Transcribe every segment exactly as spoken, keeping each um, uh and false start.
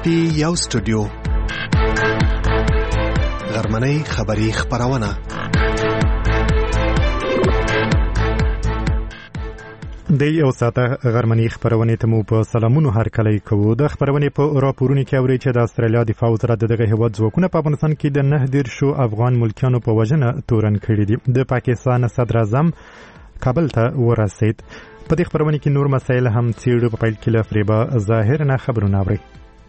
پټي یو سټوډیو غرمنۍ خبري خبرونه د یو ساعته غرمنۍ خبرونه ته مو په سلامونو هر کله کوو. د خبرونه په راپورونو کې اوري چې د استرالیا دفاع وزارت دغه هیواد ځواکونه په افغانستان کې د نه دېر شو افغان ملکیانو په وژنه تورن کړي دي. د پاکستان صدر اعظم کابل ته ورسید. په دې خبرونه کې نور مسایل هم څېړو. په پیل کې له فریبا ظاهر نه خبرونه اوري.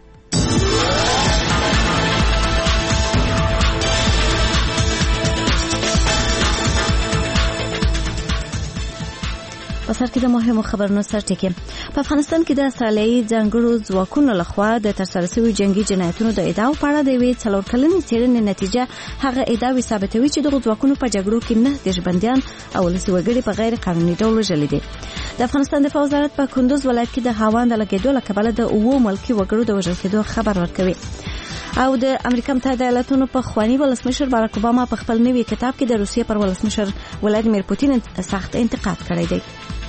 په سر کې د مهمو خبرونو سرټکی. په افغانستان کې د استرالیایي ځانګړو ځواکونو لخوا د ترسره شوي جنگي جنایتونو د ادعاو په اړه د یوې څلور کلنې څېړنې نتیجه هغه ادعاوې ثابتوي چې دغو ځواکونو په جګړو کې نه دېرش بندیان او ولسي وګړي په غیر قانوني ډول وژلي دي. د افغانستان دفاع وزارت په کندوز ولایت کې د هاوان د لګېدو له کبله د اوو ملکي وګړو د وژل کېدو خبر ورکوي. او د امریکا متحده ایالاتونو په خواني ولسمشر باراک اوباما په خپل نوي کتاب کې د روسیې پر ولسمشر ولادیمیر پوتین سخت انتقاد کړی دی.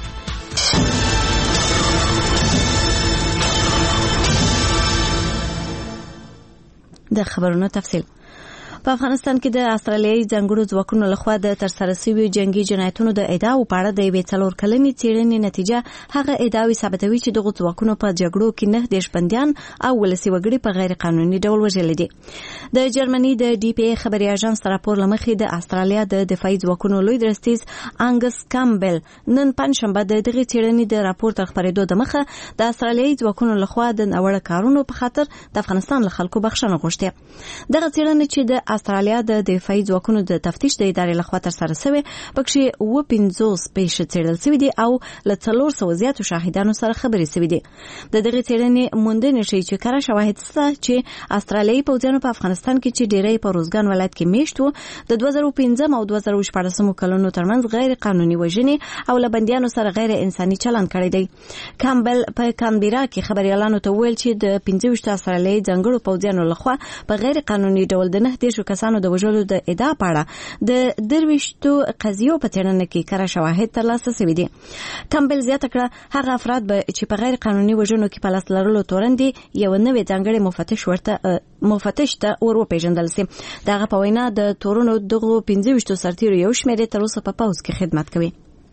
د خبرونو تفصیل. په افغانستان کې د استرالیایي ځانګړو ځواکونو لخوا د ترسره شوي جنگي جنایتونو د ادعاو په اړه د یوې څلور کلنې څېړنې نتیجه هغه ادعاوې ثابتوي چې دغو ځواکونو په جګړو کې نه دېرش بندیان او ولسي وګړي په غیر قانوني ډول وژلي دي. د جرمني د ډي پی ای خبري اژانس راپور لمخې د استرالیا د دفاعي ځواکونو لوی درستیز انګس کامبل نن پنځشنبه د دغه څېړنې د راپور تر خبرېدو د مخه د استرالیایي ځواکونو لخوا د ناوړه کارونو په خاطر د افغانستان له خلکو بخښنه غوښتې. دغه څېړنه چې د استرالیا د دفاعي ځواکونو د تفتیش د ادارې لخوا ترسره شوې پکې اووه پنځوس پیښې څېړل شوې دي او له څلور سوه زیاتو شاهدانو سره خبرې شوې دي. د دغه څېړنې موندنې ښیي چې کره شواهد شته چې استرالیایي پوځیانو په افغانستان کې چې ډېری په روزګان ولایت کې میشت وو د دوه زره پنځم او دوه زره شپاړسم کلونو ترمنځ غیر قانوني وژنې او له بندیانو سره غیر انساني چلند کړی دی. کامبل په کانبرا کې خبريالانو ته ویل چې د پنځه ویشت استرالیایي ځانګړو پوځیانو لخوا په غیر قانوني ډول د نه دېرشو کسانو د وژلو د ادعا په اړه د درويشتو قضیو په څېړنه کې کره شواهد ترلاسه شوي دي. کامبل زیاته کړه هغه افراد به چې په غیر قانوني وژنو کې په لاس لرلو تورن دي یو نوې ځانګړې مفتش ورته مفتش ته ور وپېژندل شي. دغه په وینا د تورونو دغو پنځه ویشتو سرتیرو یو شمېر تر اوسه په پوځ کې خدمت کوي.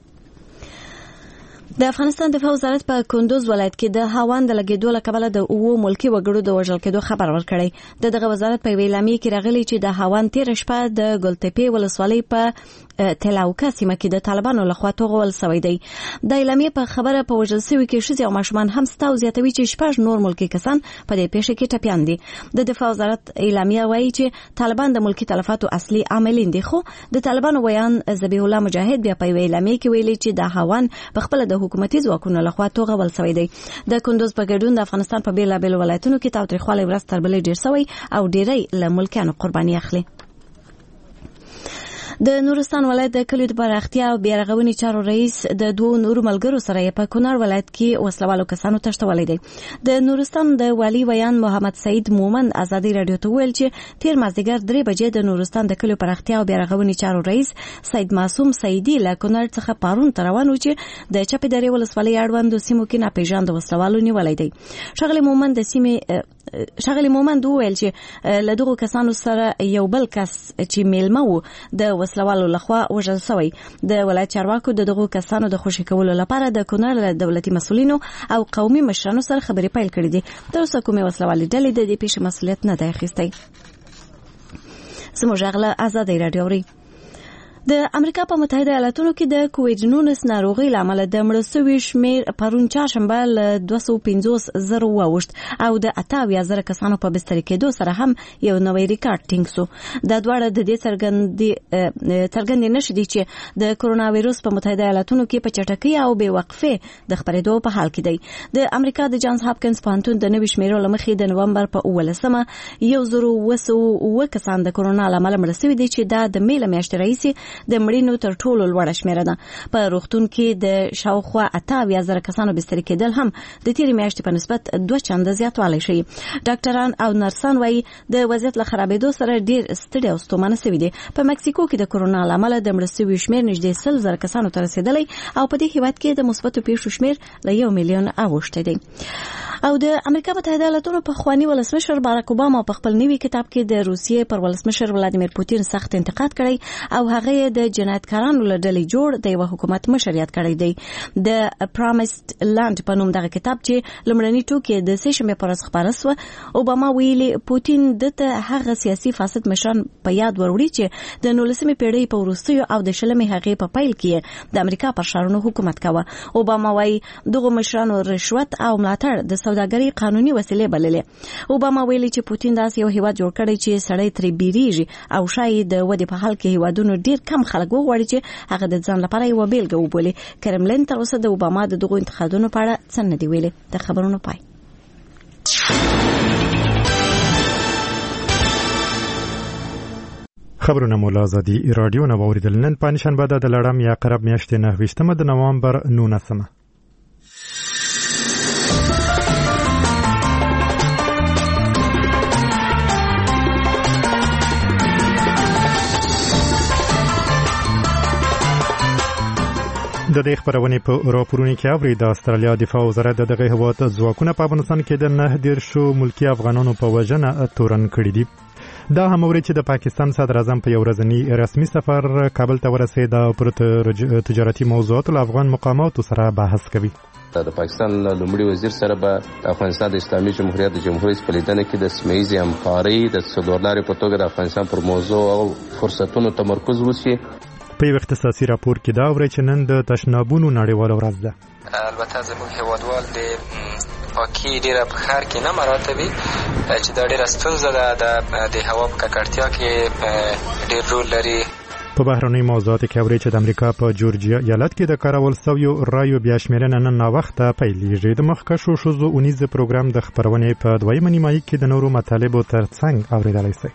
د افغانستان دفاع وزارت په کندوز ولایت کې د هاوان د لګېدو له کبله د اوو ملکي وګړو د وژل کېدو خبر ورکړی. د دغه وزارت په یوې اعلامیې کې راغلی چې د هاوان تېره شپه د ګلتپې ولسوالۍ په تلاوکه سیمه کې د طالبانو لخوا توغول شوی دی. د اعلامیې په خبره په وژل شوي کې ښځې او ماشومان هم شته او زیاتوي چې شپږ نور ملکي کسان په دې پیښه کې ټپیان دي. د دفاع وزارت اعلامیه وایي چې طالبان د ملکي تلفاتو اصلي عاملین دي، خو د طالبانو ویان ذبیح الله مجاهد بیا په یوې اعلامیې کې ویلي چې د هاوان په خپله د حکومتي ځواکونو لخوا توغول شوی دی. د کندوز په ګډون د افغانستان په بېلابېلو ولایتونو کې تاوتریخوالی ورځ تر بلې ډېر شوی او ډېری له ملکیانو قرباني اخلي. د نورستان ولایت د کلیو د پراختیا او بیارغونې چارو رئیس د دوو نورو ملګرو سره په کونړ ولایت کې وسلوالو کسانو تښتولی دی. د نورستان د والي ویان محمد سعید مومند ازادي راډیو ته ویل چې تیر مازدیګر درې بجې د نورستان د کلیو پراختیا او بیارغونې چارو رئیس سید معصوم سعیدي له کونړ څخه پارون ته روان و چې د چپې درې ولسوالۍ اړوندو سیمو کې ناپېژانده وسلوالو نیولی دی. ښاغلي مومند د سیمې ښاغلي مومند وویل چې له دغو کسانو سره یو بل کس چې میلمه و د وسلوالو لخوا وژل شوی. د ولایت چارواکو د دغو کسانو د خوشي کولو لپاره د کونړ له دولتي مسؤلینو او قومي مشرانو سره خبرې پیل کړې دي. تر اوسه کومې وسلوالې ډلې د دې پیښې مسؤلیت نه دی اخیستی. زموږ غږ له ازادۍ راډیو اوري. د امریکا په متحده ایالاتونو کې د کووډ نولس ناروغۍ له امله د مړه شوي شمېر پرون چهارشنبه له دوه سوه پنځوس زرو واوښت او د اته اویا زره کسانو په بستر کېدو سره هم یو نوی ریکارډ ټینګ شو. دا دواړه د دې څرګندې نښې دي چې د کرونا وایرس په متحده ایالاتونو کې په چټکۍ او بې وقفې د خپرېدو په حال کې دی. د امریکا د جانز هاپکینز پوهنتون د نوي شمېرو له مخې د نومبر په اوولسمه یو زرو اوه سوه اوه کسان د کرونا له امله مړه شوي دي چې دا د مې له میاشتې راهیسې د مړینو تر ټولو لوړه شمیره ده. په روغتون کې د شاوخوا اته اویا زره کسانو بستر کېدل هم د تېرې میاشتې په نسبت دوه چنده زیاتوالی ښیي. ډاکټران او نرسان وایي د وضعیت له خرابېدو سره ډېر ستړي او ستومانه شوي دي. په مکسیکو کې د کرونا له امله د مړه شویو شمېر نږدې سل زره کسانو ته رسېدلی او په دې هېواد کې د مثبتو پیښو شمېر له یو میلیون اوښتی دی. او د امریکا متحده ایالاتونو په خواني ولسمشر باراک اوباما په خپل نوي کتاب کې د روسیې پر ولسمشر ولادیمیر پوتین سخت انتقاد کړی او هغه د جنایتکارانو له ډلې جوړ د یو حکومت مشر یاد کړی دی. د پرامسډ لانډ په نوم دغه کتاب چې لومړنی ټوکی د سه شنبه پر ورځ خبره شوه، اوباما ویلي پوتین دته هغه سیاسي فاسد مشران په یاد وروړي چې د نولسمې پیړۍ په وروستیو او د شلمې هغې په پیل کې د امریکا پر ښارونو حکومت کاوه. اوباما وايي دغه مشرانو رشوت او ملاتړ د سوداګرۍ قانوني وسیلې بللې. اوباما ویلي چې پوتین داسې یو هیواد جوړ کړی چې سړی ترې بیریږي او شاید د ودې په حال کې هیوادونو ډیر کم خلک وغواړي چې هغه د ځان لپاره یو بیلګه وبولي. کرملین تر اوسه د اوباما د دغو انتقادونو په اړه څه نه دی ویلي. د خبرونو پای. خبرونه مولا آزادي رادیو نه واوریدل. نن پنځشنبه د لړم یا قرب میاشتې نه ویشتمه د نوامبر نولسمه. د دې خبرونه په راپورونو کې اوري د استرالیا دفاع وزارت دغه هوات ځواکونه په افغانستان کې د نه دیر شو ملکی افغانانو په وجنه تورن کړی دي. دا هم اوري چې د پاکستان صدر اعظم په یو ورځنی رسمي سفر کابل ته ورسېد او پر تجارتي موضوعات له افغان مقاماتو سره بحث کوي. د پاکستان لومړي وزیر سره به د افغانستان د اسلامي جمهوریت د جمهوریت په لیدنه کې د سیمه‌ییزې همکارۍ د څلورلارې په توګه د افغانستان پر موضوع او فرصتونو تمرکز وشي. په یو اختصاصي راپور کې دا اوري چې نن د تشنابونو نړیواله ورځ ده. البته زموږ هیوادوال د پاکي ډیره په ښار کې نه مراتبي چې دا ډیره ستونزه ده د هوا په ککړتیا کې ډیر رول لري. په بهرنۍ موضوعاتو کې اوري چې د امریکا په جورجیا ایالت کې د کارول شویو رایو بیا شمیرنه نن ناوخته پیلېږي. د مخکښو ښځو اونیز پروګرام د خبرونې په دویمه نیمایي کې د نورو مطالبو ترڅنګ اورېدلی شئ.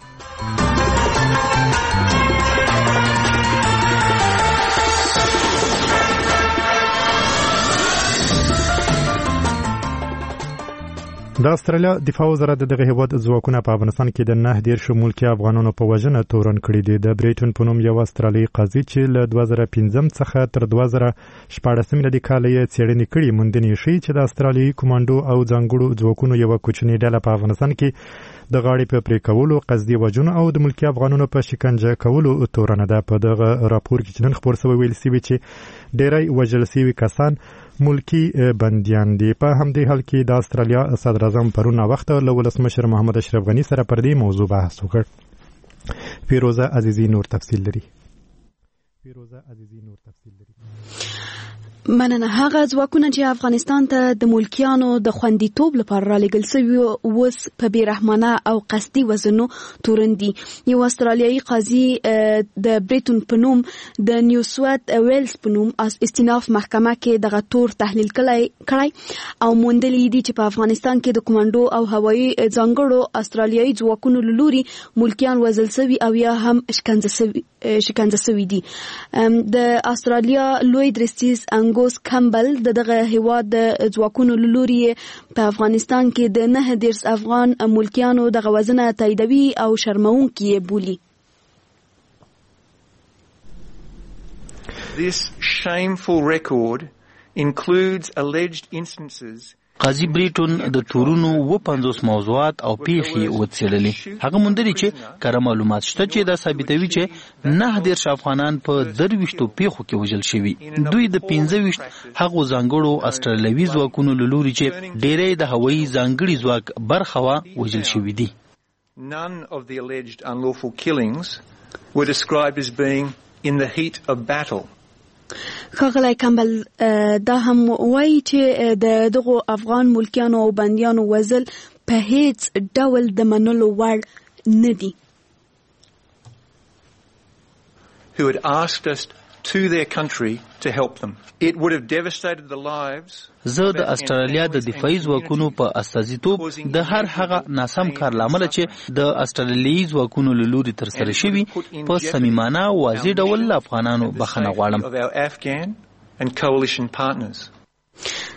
د استرالیا دفاع وزارت دغه هیواد ځواکونه په افغانستان کې د نه دیر شو ملکی افغانانو په وژنه تورن کړي دي. د بریټن په نوم یو استرالیایي قاضي چې له دوه زره پنځم څخه تر دوه زره شپاړسم میلادي کال یې څېړنې کړي موندنې ښیي چې د استرالیایي کمانډو او ځانګړو ځواکونو یوه کوچنۍ ډله په افغانستان کې د غاړې په پرې کولو، قصدي وژنو او د ملکی افغانانو په شکنجه کولو تورنه ده. په دغه راپور کې چې نن خپور شوی ویل شوي چې ډېری وژل شوي کسان ملکی بندیان دي. په همدې حال کې د استرالیا صدر اعظم پرون وخت له ولسمشر محمد اشرف غني سره پر دې موضوع بحث وکړ. فیروزه عزیزی نور تفصیل لري. فیروزه عزیزی نور تفصیل لري. مننه. هغه ځواکونه چې افغانستان ته د ملکیانو د خوندیتوب لپاره رالېږل شوي اوس په بېرحمانه او قصدي وژنو تورن دي. یو استرالیایي قاضي د بریټن په نوم د نیو ساوث ویلز په نوم استیناف محکمه کې دغه تور تحلیل کړی او موندلي دي چې په افغانستان کې د کمانډو او هوایي ځانګړو استرالیایي ځواکونو له لوري ملکیان وژل شوي او یا هم شکنجه شوي دي. د استرالیا لوی درستیز انګوس کمبل د دغه هیواد د ځواکونو له لوري په افغانستان کې د نه دیرس افغان ملکیانو دغه وژنه تاییدوي او شرموونکې یې بولي. This shameful record includes alleged instances. قاضي بریټون د تورونو و پنځوس موضوعات او پیښې وڅېړلې. هغه موندلي چې کره معلومات شته چې دا ثابتوي چې نه دیرش افغانان په درویشتو پیښو کې وژل شوي. دوی د پنځه ویشت هغو ځانګړو استرالیوي ځواکونو له لوري چې ډېری د هوایي ځانګړي ځواک برخه وه وژل شوي دي. None of the alleged unlawful killings were described as being in the heat of battle. ښاغلی کمبل دا هم وایي چې د دغو افغان ملکیانو او بندیانو وژل په هیڅ ډول د منلو وړ نه دي. Who had asked us to their country to help them. It would have devastated the lives. زه د استرالیا د دفاعي ځواکونو په استازیتوب د هر هغه ناسم کار لامل چې د استرالیایي ځواکونو له لوري ترسره شوي په صمیمانه او واضح ډول افغانانو بخښنه غواړم.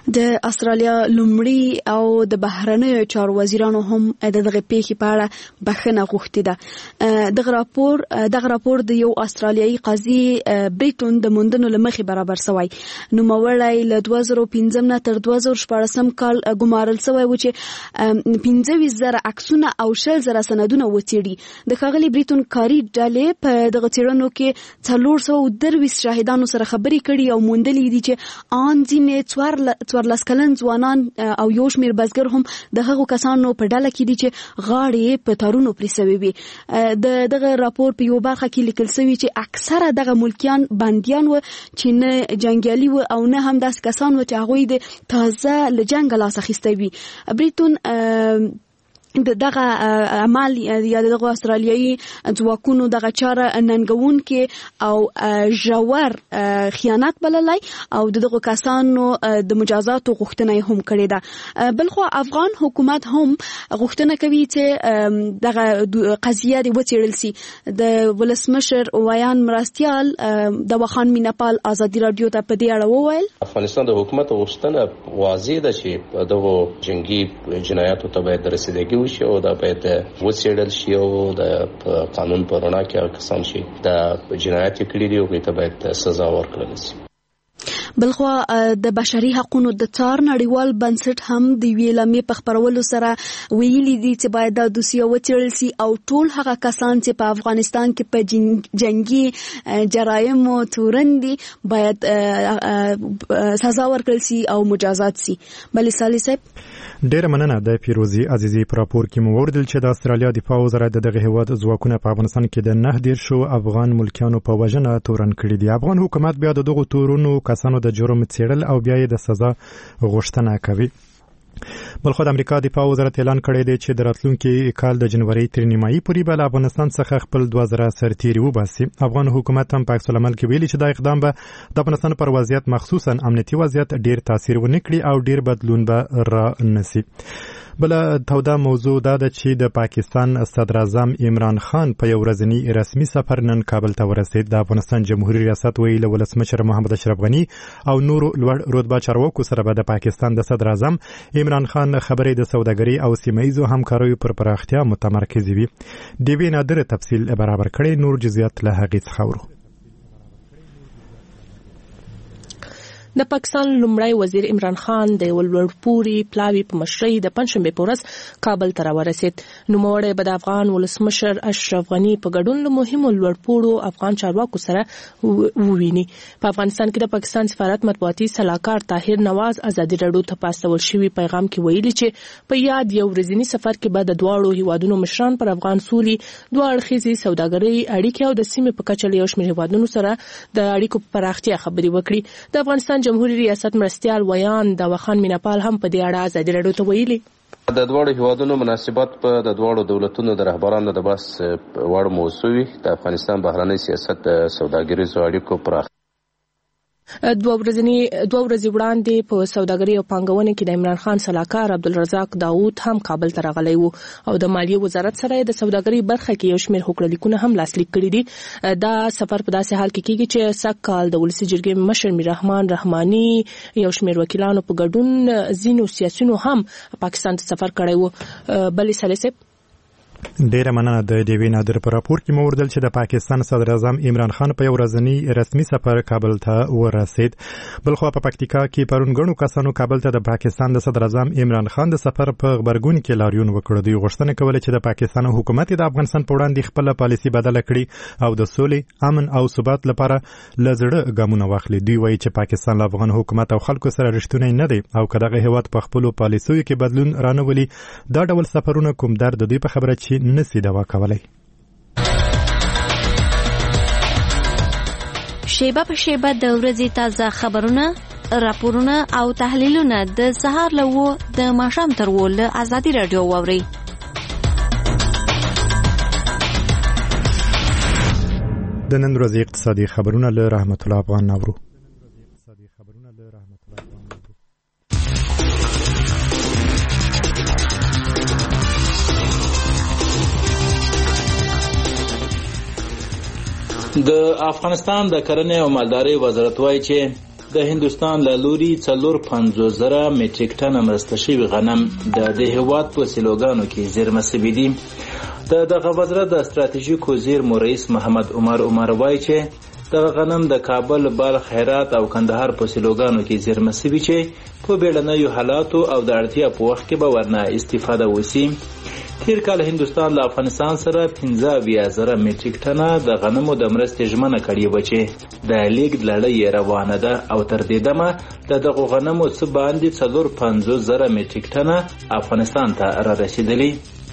د استرالیا لومړي او د بهرنیو چارو وزیرانو هم د دغه پیښې په اړه بخښنه غوښتې ده. دغه راپور دغه راپور د یو استرالیایي قاضي بریټون د موندنو لمخې برابر شوی. نوموړی له دوه زره پنځم نه تر دوه زره شپاړسم کال ګمارل شوی و چې پنځه ویشت زره عکسونه او شل زره سندونه وڅېړي. د ښاغلي بریټون کاري ډلې په دغه څېړنو کې څلور سوه درویشت شاهدانو سره خبرې کړي او موندلي دي چې ان ځینې څوارلس کلن ځوانان او یو شمېر بزګر هم د هغو کسانو په ډله کې دي چې غاړې په تارونو پرې سوي وي. د دغه راپور په یو برخه کې لیکل شوي چې اکثره دغه ملکیان بندیان و چې نه جنګیالي و او نه هم داسې کسان و چې هغوی د تازه له جنګه لاس اخیستی وي. بریټون دغه عمل یا دغه استرالیایي ځواکونو دغه چاره ننګونکې او ژور خیانت بللی او دغه کسانو د مجازاتو غوښتنه هم کړې ده. بلخو افغان حکومت هم غوښتنه کوي چې دغه قضیه د وڅېړل سي. د ولسمشر ویان مرستیال د وخان میناپال ازادي رادیو ته په دې اړه وویل افغانستان د حکومت غوښتنه واضح ده چې دغه جنگي جنایاتو ته باید رسیدګي وشي او دا باید وڅېړل شي او د قانون په رڼا کې هغه کسان چې د جنایت کړي دي هغوی ته باید سزا ورکړل شي. بلخو د بشري حقوقو د څار نړیوال بنسټ هم د یوې لمې په خپرولو سره ویلي دي چې باید دا دوسیه وڅېړل سي او ټول هغه کسان چې په افغانستان کې په جنگي جرایمو تورن دي باید سزا ورکړل سي او مجازات سي. بلې سالي صاحب ډیره مننه د پیروزي عزیزي په راپور کې مو وردل چې د استرالیا دفاع وزارت دغه هیواد ځواکونه په افغانستان کې د نه دېرش شو افغان ملکیانو په وژنه تورن کړي دي. افغان حکومت بیا د دغو تورونو کسانو د جرم څېړل او بیا یې د سزا غوښتنه کوي. بلخو د امریکا دفاع وزارت اعلان کړی دی چې د راتلونکي کال د جنوري تر نیمایي پورې به له افغانستان څخه خپل دوه زره سرتیري وباسي. افغان حکومت هم په عکس العمل کې ویلي چې دا اقدام به د افغانستان پر وضعیت مخصوصا امنیتي وضعیت ډیر تاثیر ونه کړي او ډیر بدلون به را نسی. بل توده موضوع دا ده چې د پاکستان صدر اعظم عمران خان په یو ورځنی رسمي سفر نن کابل ته ورسید. د افغانستان جمهوریت ریاست ویلي ولسمشر محمد اشرف غني او نورو لوړ رتبه چارواکو سره به د پاکستان د صدر اعظم عمران خان خبرې د سوداګرۍ او سیمه‌ییزو همکاریو پر پراختیا متمرکز وي. د دې نادر تفصیل برابر کړي نور جزئیات له هغې څخه ورو. د پاکستان لومړی وزیر عمران خان د یو لوړپوړي پلاوي په مشرۍ د پنځشنبې په ورځ کابل ته راورسېد. نوموړی به د افغان ولسمشر اشرف غني په ګډون له مهمو لوړپوړو افغان چارواکو سره وویني. په افغانستان کې د پاکستان سفارت مطبوعاتي سلاکار طاهر نواز ازادي راډیو ته په استول شوي پیغام کې ویلي چې په یاد یو ورځني سفر کې به د دواړو هیوادونو مشران پر افغان سولې، دوه اړخیزې سوداګرۍ اړیکې او د سیمې په کچه له یو شمېر هیوادونو سره د اړیکو په پراختیا خبرې وکړي. د افغانستان جمهوریت ریاست مرستیال ویان د وخان میناپال هم په دې اړه ازادي راډیو ته ویلي د دواړو هیوادونو مناسبات په د دواړو دولتونو د رهبرانو د بحث وړ موضوع وي. د افغانستان بهرنی سیاست د سوداګریزو اړیکو پراختیا دوه ورځې دوه ورځې وړاندې په سوداګرۍ او پانګونې کې د عمران خان سلاکار عبدالرزاق داوود هم کابل ته راغلی وو او د مالیې وزارت سره د سوداګرۍ برخه کې یو شمېر هوکړلیکونه هم لاسلیک کړي دي. دا سفر په داسې حال کې کېږي چې سږ کال د ولسي جرګې مشر میر رحمان رحماني یو شمېر وکیلانو په ګډون ځینو سیاسیونو هم پاکستان ته سفر کړی وو. بلې سالي صاحب ډیره مننه د دیوی نادر په راپور کې مو وردل چې د پاکستان صدر اعظم عمران خان په یو ورځنی رسمي سفر کابل ته ورسید. بلخو په پکتیکا کې پرون غنو کسانو کابل ته د پاکستان د صدر اعظم عمران خان د سفر په خبرګون کې لاریون وکړ. دوی غوښتنه کوله چې د پاکستان حکومت د افغانستان په وړاندې خپل پالیسي بدله کړي او د سولې، امن او ثبات لپاره لزړه ګامونه واخلي. دوی وایي چې پاکستان له افغان حکومت او خلکو سره رښتونی نه دی او کداغه هیواد په خپل پالیسیو کې بدلون رانولي دا ډول سفرونه کوم درد دوی په خبره چې نسی دوا کولای. شیبه په شیبه د ورځې تازه خبرونه، راپورونه او تحلیلونه د سهار له و د ماښام تر و له ازادي راډیو واورئ. د نن ورځې اقتصادي خبرونه له رحمت الله افغان ناورو. د افغانستان د کرنې او مالدارۍ وزارت وايي چې د هندستان له لوري څلور پنځوس زره میټریک ټن مرسته شوي غنم د دې هیواد په سیلوګانو کې زیرمه شوي دي. د دغه وزارت د ستراتیژیک وزیر مورئیس محمد عمر عمر وایي چې دغه غنم د کابل، بلخ، هرات او کندهار په سیلوګانو کې زیرمه شوي چې په بیړنیو حالاتو او د اړتیا په وخت کې به ورنه استفاده وشي. تیر کال هندوستان له افغانستان سره پنځه اویا زره میټریک ټنه د غنمو د مرستې ژمنه کړې وه چې د لیږد لړۍ روانه ده او تر دې دمه د دغو غنمو څه باندې څلور پنځوس زره میټریک ټنه افغانستان ته را رسېدلي.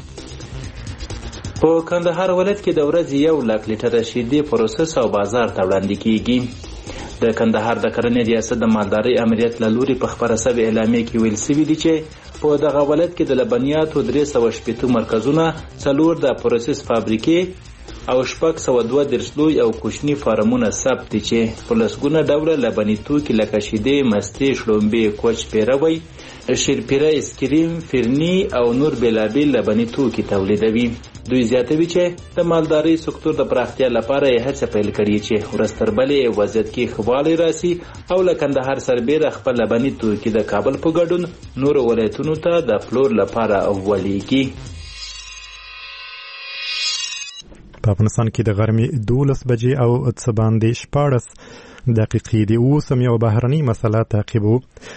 په کندهار ولایت کې د ورځې یو لک لیټره شیدې پروسس او بازار ته وړاندې کیږي. د کندهار د کرنې ریاست د مالدارۍ امریت له لوري په خپره شوې اعلامیه کې ویل شوي دي چې په دغه ولایت کې د لبنیاتو درې سوه شپېته مرکزونه، څلور د پروسس فابریکې او شپږ سوه دوه دېرش لوی او کوچني فارمونه ثبت دي چې په لسګونه ډوله لبني توکي لکه شیدې، مستې، شړومبې، کوچ، پیروی، شیرپیره، اسکریم، فرني او نور بېلابېل لبني توکي تولیدوي. دوی زیاتوي چې د مالدارۍ سکتور د پراختیا لپاره یې هڅه پیل کړې چې ورځ تر بلې وضعیت کې ښه والی راسي او له کندهار سربیره خپل لبني توکي د کابل په ګډون نورو ولایتونو ته د پلور لپاره ولیږي. په افغانستان کې د غرمې دولس بجې او څه باندې شپاړس دقیقې دي. اوس هم یوه بهرنۍ مسله تعقیبو.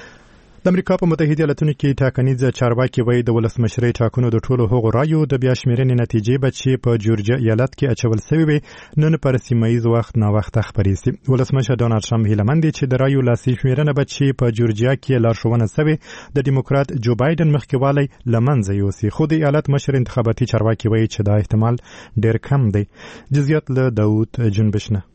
د امریکا په متحده ایالاتونو کې ټاکنیز چارواکي وایي د ولسمشرۍ ټاکنو د ټولو هغو رایو د بیا شمیرنې نتیجې به چې په جورجیا ایالت کې اچول سوي وي نن پر سیمه ییز وخت ناوخته خپرې سي. ولسمشر ډونالډ ټرمپ هیله مند دی چې د رایو لاسي شمیرنه به چې په جورجیا کې لارښوونه سوې د ډیموکرات جو بایدن مخکېوالی له منځه یوسي، خو د ایالت مشر انتخاباتي چارواکي وایي چې دا احتمال ډېر کم دی. جزئیات له داود جنبشنه.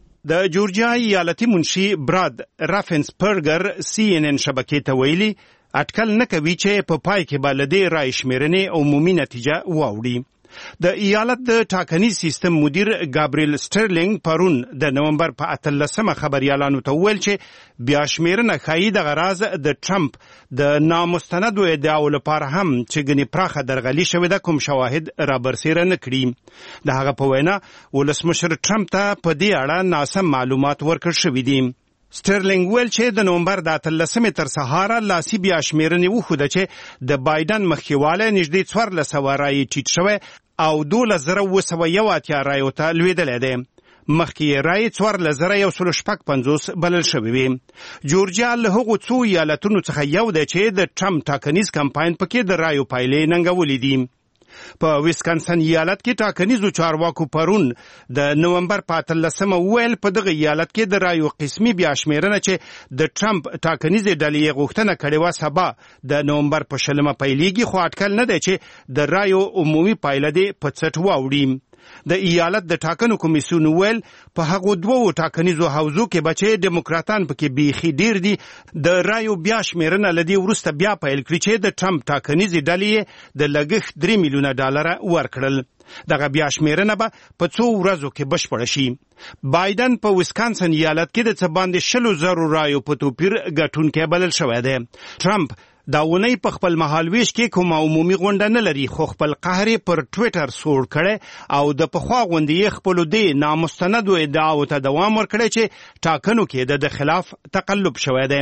د جورجیا ایالتي منشي براد رافنسپرګر سی ان ان شبکې ته ویلي اټکل نه کوي چې په پای کې به له دې رایې شمیرنې عمومي نتیجه واوړي. د ایالت د ټاکنیز سیستم مدیر ګابریل سټرلینګ پرون د نومبر په اتلسمه خبریالانو ته وویل چې بیا شمیرنه ښایي دغه راز د ټرمپ د نامستندو ادعاو لپاره هم چې ګنې پراخه درغلي شوې ده کوم شواهد رابرسېره نه کړي. د هغه په وینا ولسمشر ټرمپ ته په دې اړه ناسم معلومات ورکړل شوي دي. سټرلینګ ویل چې د نومبر د اتلسمې تر سهاره لاسي بیا شمیرنې وښوده چې د بایدن مخکېوالی نږدې څوارلس سوه رایې ټیټ شوی او دولس زره اووه سوه یو اتیا رایو ته لوېدلی دی. مخکې یې رایې څوارلس زره یو سلو شپږ پنځوس بلل شوې وې. جورجیا له هغو څو ایالتونو څخه یو دی چې د ټرمپ ټاکنیز کمپاین پکې د رایو پایلې ننګولې دي. په ویسکانسن ایالت کې ټاکنیزو چارواکو پرون د نومبر په اتلسمه وویل په دغه ایالت کې د رایو قسمي بیا شمیرنه چې د ټرمپ ټاکنیزې ډلې یې غوښتنه کړې وه سبا د نومبر په شلمه پیلېږي، خو اټکل نه دی چې د رایو عمومي پایله دې په څټ واوړي. د ایالت د ټاکنو کمیسیون ویل په هغو دوو ټاکنیزو حوزو کې به چې ډیموکراتان پکې بیخي ډیر دي د رایو بیا شمیرنه له دې وروسته بیا پیل کړي چې د ټرمپ ټاکنیزې ډلې د لګښت درې میلیونه ډالره ورکړل. دغه بیا شمیرنه به په څو ورځو کې بشپړه شي. بایدن په ویسکانسن ایالت کې د څه باندې شلو زرو رایو په توپیر ګټونکی بلل شوی دی. ټرمپ دا ونی په خپل مهالویش کې کومه عمومي غونډه نه لري، خو خپل قهر پر ټویټر سوړ کړی او د پخوا غونډې یې خپلو دې نامستندو ادعاو ته دوام ورکړی چې ټاکنو کې د خلاف تقلب شوی دی.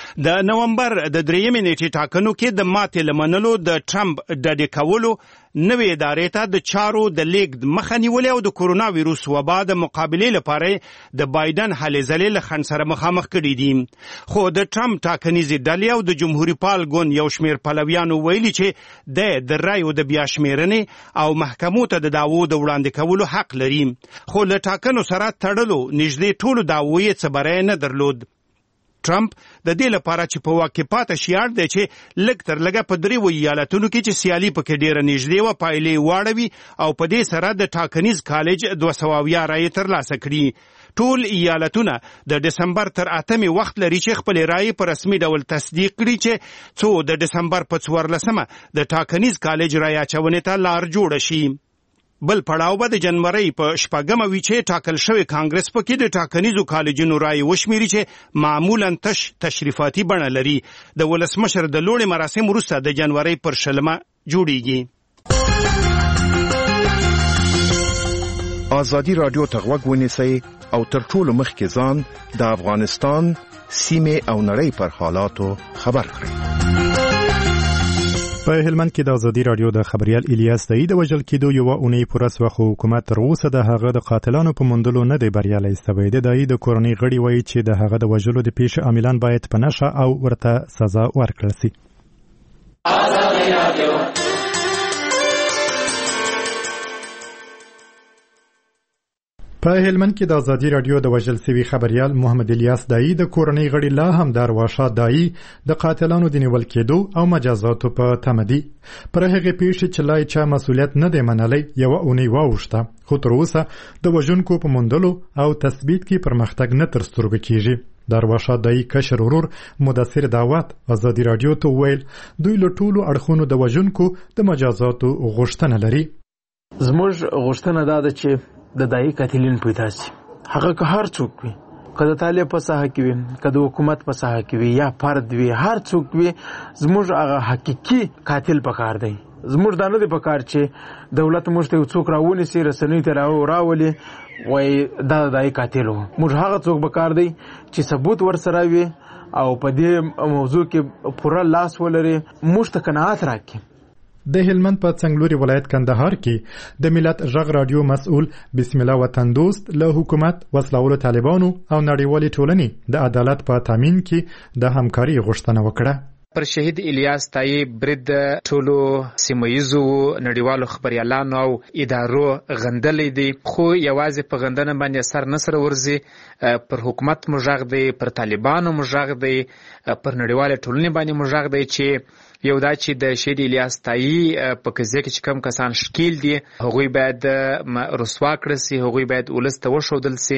د نومبر د درېیمې نیټې ټاکنو کې د ماتې له منلو د ټرمپ ډډې کولو نوې ادارې ته د چارو د لیږد مخه نیولې او د کورونا ویروس وبا د مقابلې لپاره د بایدن هلې ځلې له خنډ سره مخامخ کړي دي. خو د ټرمپ ټاکنیزې ډلې او د جمهوري پال ګوند یو شمېر پلویانو ویلي چې د د رایو د بیا شمیرنې او محکمو ته د دعوو د وړاندې کولو حق لري، خو له ټاکنو سره تړلو نږدې ټولو دعوو یې څه بری نه درلود. ټرمپ د دې لپاره چې په واک کې پاته شي اړ دی چې لږ تر لږه په دریو ایالتونو کې چې سیالي پکې ډېره نږدې وه پایلې واړوي او په دې سره د ټاکنیز کالج دوه سوه اویا رایې ترلاسه کړي. ټول ایالتونه د دسمبر تر اتمې وخت لري چې خپلې رایې په رسمي ډول تصدیق کړي چې څو د دسمبر په څوارلسمه د ټاکنیز کالج رایې اچونې ته لار جوړه شي. بل پړاو به د جنورۍ په شپږمه وي چې ټاکل شوی کانګرس پکې د ټاکنیزو کالجونو رایې وشمیري چې معمولا تش تشریفاتي بڼه لري. د ولسمشر د لوړې مراسم وروسته د جنورۍ پر شلمه جوړیږي. ازادي رادیو ته غوږ ونیسئ او تر ټولو مخکې ځان د افغانستان سیمه او نړۍ پر حالاتو خبر کړي. په هلمند کې د ازادي رادیو د خبريال الیاس دای د وژل کېدو یو اونۍ پوره سو خو حکومت تر اوسه د هغه د قاتلانو په موندلو نه دی بریالي سوی دی. دای د کورنۍ غړي وایي چې د هغه د وژلو د پیښې عاملان باید په نشه او ورته سزا ورکړل شي. ازادي رادیو په هلمند کې د ازادي رادیو د وژل شوي خبريال محمد الیاس دای د کورنۍ غړي لا هم در واشه دای د قاتلانو د نیول کېدو او مجازاتو په تمدي پر هغه پیښې چې لای چا مسولیت نه دی منلی یو اونۍ واوښته، خو تر اوسه د وژونکو په موندلو او تثبیت کې پرمختګ نه تر سترګو کیږي. درواشه دای کشر ورور مدثر دعوت ازادي رادیو ته ویل دوی له ټولو اړخونو د وژونکو د مجازاتو غوښتنه لري. زموږ غوښتنه دا ده چې د دای قاتلین پیدا شي، هغه که هر څوک وي، که د طالب په ساحه کې وي، که د حکومت په ساحه کې وي یا فرد وي، هر څوک وي، زموږ هغه حقيقي قاتل پکار دی. زموږ دا نه دی پکار چې دولت موږ ته یو څوک راونیسي رسنۍ ته راولي وایي دا د دای قاتل و. موږ هغه څوک پکار دی چې ثبوت ورسره وي او په دې موضوع کې پوره لاس ولري، موږ ته قناعت راکړي. د هلمند په څنګلوري ولایت کندهار کې د ملت غږ رادیو مسؤل بسم الله وطن دوست له حکومت وسلوالو طالبانو او نړیوالې ټولنې د عدالت په تامین کې د همکاري غوښتنه وکړه. پر شهید الیاس تای برید ټولو سیمایزو نړیوالو خبريالانو او ادارو غندلې دي، خو یوازې په غندنه باندې سر نصر ورزي. پر حکومت مجاغ دی، پر طالبانو مجاغ دی، پر نړیواله ټولنې باندې مجاغ دی چې یو دا چې د شهید الیاس تای په قضیه کې چې کم کسان شکیل دي هغوی باید رسوا کړل شي، هغوی باید ولس ته وښودل شي.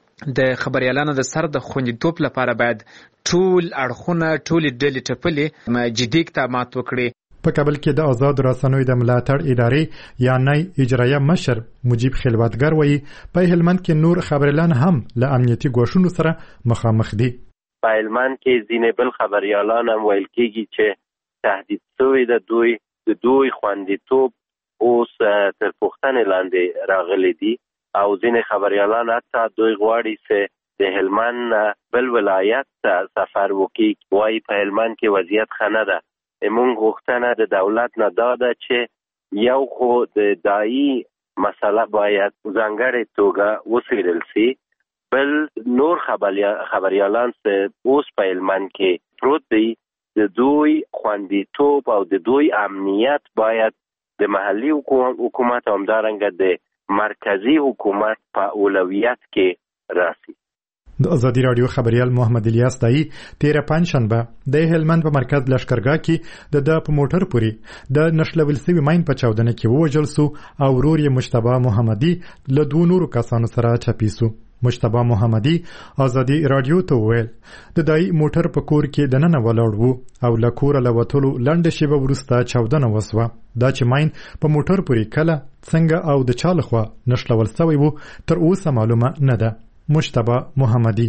د خبريالانو د سر د خوندیتوب لپاره باید ټول اړخونه ټولې ډلې ټپلې جدي اقدامات وکړي. په کابل کې د آزاد رسنیو د ملاتړ ادارې یعنی اجرایه مشر مجیب خلوتګر وایي په هلمند کې نور خبريالان هم له امنیتي ګواښونو سره مخامخ دي. په هلمند کې ځینې بل خبريالان هم ویل کېږي چې تهدید شوی د دوی د دوی خوندیتوب اوس تر پوښتنې لاندې راغلي دي او ځینې خبريالان حتی دوی غواړي چې د هلمند بل ولایت سفر وکړي. وایي په هلمند کې وضعیت ښه نه ده. موږ غوښتنه د دولت نه دا ده چې یو خو د دایي مسله باید ځانګړې توګه وڅېړل شي، بل نور خبريالان چې اوس په هلمند کې پروت دي د دوی خوندیتوب او د دوی امنیت باید د محلي حکومت او همدارنګه د مرکزی حکومت په اولویت کې راسي. د ازادي رادیو خبريال محمد الیاس دای تیر پنځشنبه د هلمند په مرکز لشکرګاه کې د د په موټر پوری د نشلول سوي ماین په چاودنه کې ووجل سو او ورور یې مجتبی محمدي له دوه نورو کسانو سره چپیسو. مجتبی محمدي ازادي رادیو ته ویل د دای موټر په کور کې د نن ولاړ وو او له کور له وټولو لنډه شیبه وروسته چاودنه وسوه. دا چې ماین په موټر پوری کله څنګه او د چا لخوا نشلول سوی وو تر اوسه معلومه نه ده. مجتبی محمدي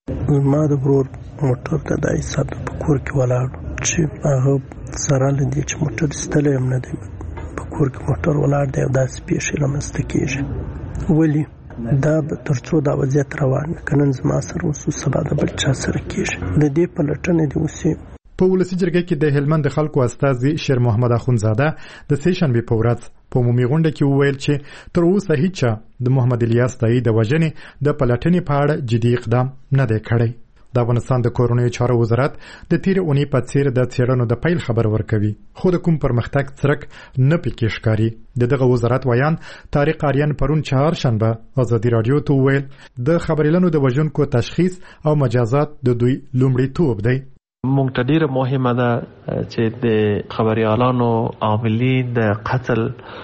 ما د ورور موټر ته دای سات په کور کې ولاړ چې هغه سره لندې چې موټر ستلې هم نه دی په کور کې موټر ولاړ دی او دا سپیشل رامسته کیږي. ولی دا ترڅو دا وضعیت روان کنن زما سره وسو سبا د بل چا سره کیږي د دې په لټنه دی اوسې. په ولسی جرګه کې د هلمند خلکو استازي شیر محمد اخونزاده د سیشن په ورځ په عمومي غونډه کې وویل چې تر اوسه هیڅ د محمد الیاس تای د وژنې د پلټنې په اړه جدي اقدام نه دی کړی. د افغانستان د کورونی چارو وزارت د تیر اونۍ په څیر د څېړنو د پیل خبر ورکوي، خو د کوم پرمختګ څرک نه پکې ښکاري. د دغه وزارت ویان طارق آریان پرون چهارشنبه ازادي رادیو ته ویل د خبريالانو د وژونکو تشخیص او مجازات د دوی لومړیتوب دی. مونږ ته ډیره مهمه ده چې د خبريالانو عاملین د قتل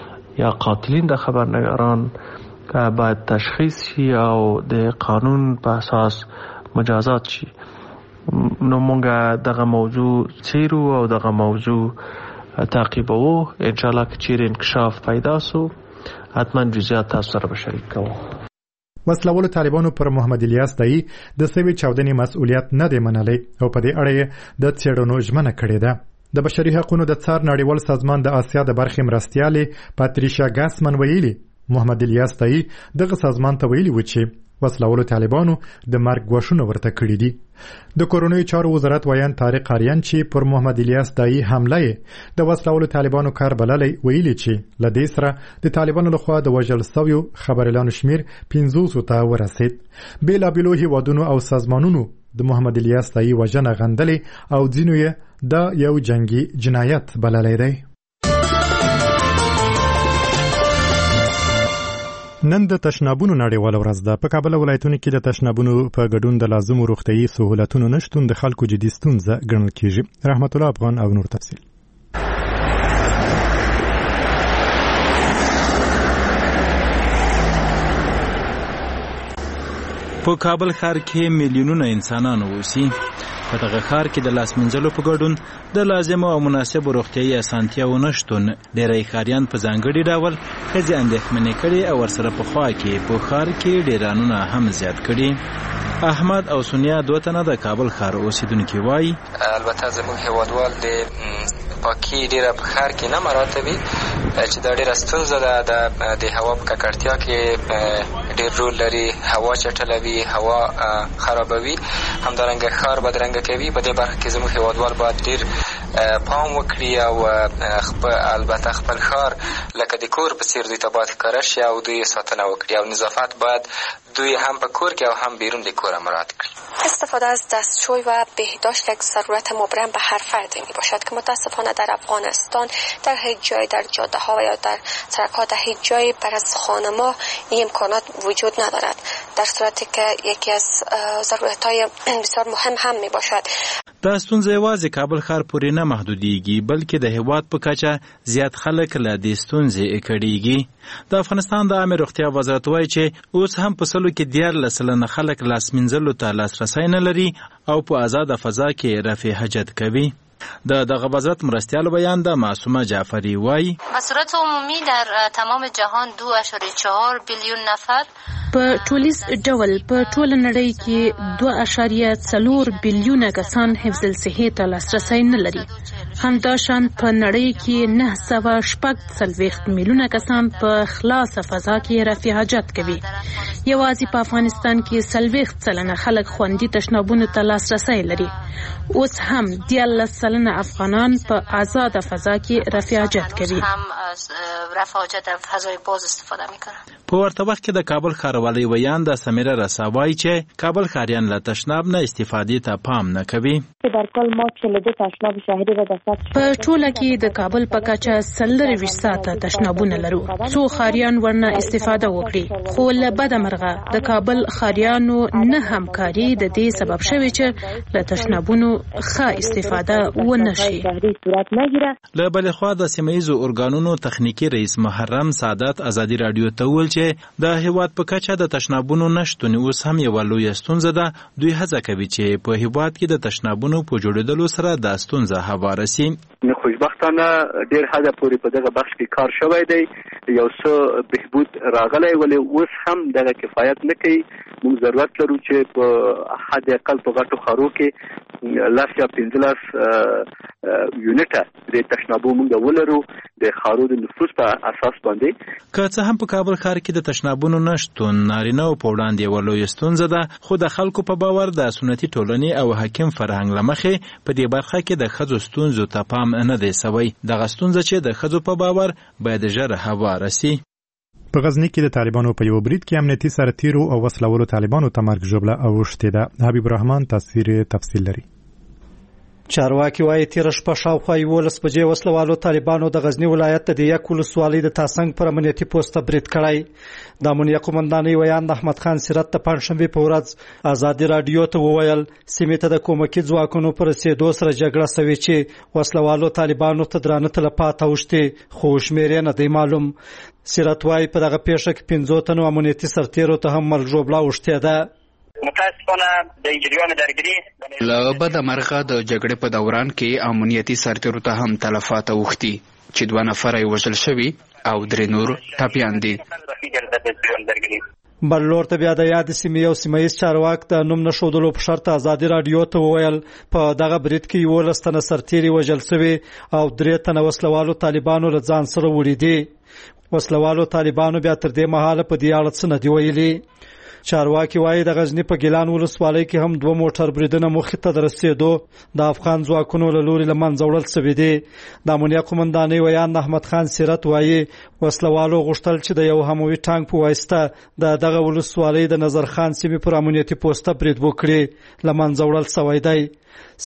یا قاتلین د خبرنگاران باید تشخیص شي او د قانون په اساس مجازات شي. نو مونږ دغه موضوع څیرو او دغه موضوع تعقیبوو. ان شاء الله که چیرې انکشاف پیدا سو حتما جزئیات تاسو سره شریک کوو. وسلوالو طالبانو پر محمد الیاس دای د سوي چاودنې مسؤلیت نه دی منلی او په دې اړه د څېړنو ژمنه کړې ده. د بشري حقوقو د څار نړیوال سازمان د آسیا د برخې مرستیالې پاتریشیا ګاسمن ویلي محمد الیاس دای دغه سازمان ته ویلي و چې وسلوالو طالبانو د مرګ غوښنه ورته کړی دي. د کورونوي چارو وزارت وایان طارق آریان چې پر محمد الیاس دایی حمله د وسلوالو طالبانو کار بللی ویلي چې له دې سره د طالبانو لخوا د وژل شویو خبريالانو شمیر پنځوسو ته ورسید. بېلابېلو هیوادونو او سازمانونو د محمد الیاس دایی وژنه غندلې او ځینو یې دا یو جنگي جنایت بللی دی. نن د تشنابونو نړیواله ورځ ده. په کابل ولایتونو کې د تشنابونو په ګډون د لازمو روغتیايي سهولتونو نشتون د خلکو جدي ستونزه ګڼل کیږي. رحمت الله افغان او نور تفصیل. په کابل ښار کې میلیونونه انسانان اوسي. په دغه ښار کې د لاس مینځلو په ګډون د لازمو او مناسبو روغتیايي اسانتیاوو نشتون ډېری ښاریان په ځانګړي ډول ښځې اندېښمنې کړي او ورسره په خوا کې په ښار کې ډېرانونه هم زیات کړي. احمد او سونیا دوه تنه د کابل ښار اوسیدونکي وایي البته زموږ هیوادوال د پاکي ډېره په ښار کې نه مراته وي چې دا ډېره ستونزه ده د هوا په ککړتیا کې ډېر رول لري. هوا چټلوي، هوا خرابوي، همدارنګه ښار بدرنګه کوي. په دې برخه کې زموږ هیوادوال باید ډېر پام وکړي او البته خپل ښار لکه د کور په څیر دوی ته باید ښکاره شي او دوی ساتنه وکړي او نظافت باید دوی هم په کور کې او هم بیرون د کوره مراعات کړي. استفاده از دستشوی و بهداشت یک ضرورت مبرم به هر فرد می باشد که متاسفانه در افغانستان در هیچ جای در جاده ها و یا در سرک‌ها در هیچ جای بر از خانه‌ها این امکانات وجود ندارد، در صورتی که یکی از ضرورت‌های بسیار مهم هم می باشد. دا ستونزه یوازې کابل ښار پورې نه محدودیږي بلکې د هیواد په کچه زیات خلک له دې ستونزې کړيږي. د افغانستان د عامه روغتیا وزارت وایي چې اوس هم په سلو کې دیارلس سلنه خلک لاس مینځلو ته لاسرسی نه لري او په آزاده فضا کې رفع حاجت کوي. د دغه وزارت مرستیال بیان د معصومه جعفری وایي به صورت عمومی در تمام جهان دو اعشاریه چهار بیلیون نفر په ټولیز ډول په ټوله نړۍ کې دوه اعشاریه څلور بیلیونه کسان حفظ الصحې ته لاسرسی نه لري. همداشان په نړۍ کې نه سوه شپږ څلوېښت میلیونه کسان په خلاصه فضا کې رفع حاجت کوي. یوازې په افغانستان کې څلوېښت سلنه خلک خوندي تشنابونو ته لاسرسی لري. اوس هم دیارلس سلنه افغانان په آزاده فضا کې رفع حاجت کوي. رفع حاجت در فضای باز استفاده میکنن. په ورته وخت کې د کابل ښاروالۍ ویان د سمیره رساوای چې کابل ښاریان له تشناب نه استفادې ته پام نه کوي. په ټوله کې د کابل په کچه څلرویشت ساعته تشنابونه لرو. څو ښاریان ورنه استفاده وکړي خو له بده مرغه د کابل ښاریانو نه همکاري د دې سبب شوی چې له تشنابونو ښه استفاده ونه شي. له بلې خوا د سیمه ییزو ارګانونو تخنیکي رئیس محرم سعادت ازادي رادیو ته وویل چې د هیواد په کچه د تشنابونو نشتون اوس هم یوه لویه ستونزه ده. دوی هڅه کوي چې په هیواد کې د تشنابونو په جوړېدلو سره دا ستونزه هواره سي. خوشبختانه ډېر حده پورې په دغه بخش کې کار شوی دی، یو څه بهبود راغلی، ولې اوس هم دغه کفایت نه کوي. موږ ضرورت لرو چې په حد اقل په غټو ښارو کې لس یا پنځلس یونټه د تشنابو موږ ولرو د ښارو د نفوس په اساس باندې. که څه هم په کابل ښار کې د تشنابونو نشتون نارینه او په وړاندې یوه لویه ستونزه ده، خو د خلکو په باور د سنتي ټولنې او حاکم فرهنګ له مخې په دې برخه کې د ښځو ستونزو ته پام نه دی سوی. دغه ستونزه چې د ښځو په باور باید ژر هواره سي. په غزني کې د طالبانو په یو برید کې امنیتي سرتیرو او وسلوالو طالبانو ته مرګ ژوبله اوښتې ده. حبیب الرحمن تصویر تفصیل لري. چارواکي وایي تیره شپه شاوخوا یولس بجې وسلوالو طالبانو د غزني ولایت د دیک ولسوالۍ د تاسنګ پر امنیتي پوسټ برید کړی. د امنیه قومندانۍ ویان د احمد خان سیرت د پنځشنبې په ورځ ازادي رادیو ته وویل سیمې ته د کومکي ځواکونو پر رسېدو سره جګړه سوې چې وسلوالو طالبانو ته درانه تلفات اوښتې، خو شمېر نه دی معلوم. سیرت وایي په دغه پیښه کې پنځو تنو امنیتي سرتیرو ته هم مرګ ژوبله اوښتې ده. متاسفانه د جریان درګري له بده مرغه د جګړې په دوران کې امنیتي سرتیرو ته هم تلفات اوښتي چې دوه نفر یې وژل شوي او درې نور ټپیان دي. بل لور ته بیا د یاد سیمې یو سیمه ییز چارواک د نوم نښودلو په شرط ازادي رادیو ته وویل په دغه برید کې یولس تنه سرتیري وژل شوي او درې تنه وسلوالو طالبانو له ځان سره وړي دي. وسلوالو طالبانو بیا تر دې مهاله په دې اړه څه نه دي ویلي. چارواکي وایي د غزنی په ګیلان ولسوالۍ کې هم دوه موټر بریدونه مخې ته د رسېدو د افغان ځواکونو له لوري له منځه وړل شوي دي. د امنیه قومندانۍ ویان احمد خان سیرت وایي وسلوالو غوښتل چې د یو هموي ټانک په واسطه د دغه ولسوالۍ د نظر خان سیمې پر امنیتي پوسټه برید وکړي، له منځه وړل شوی دی.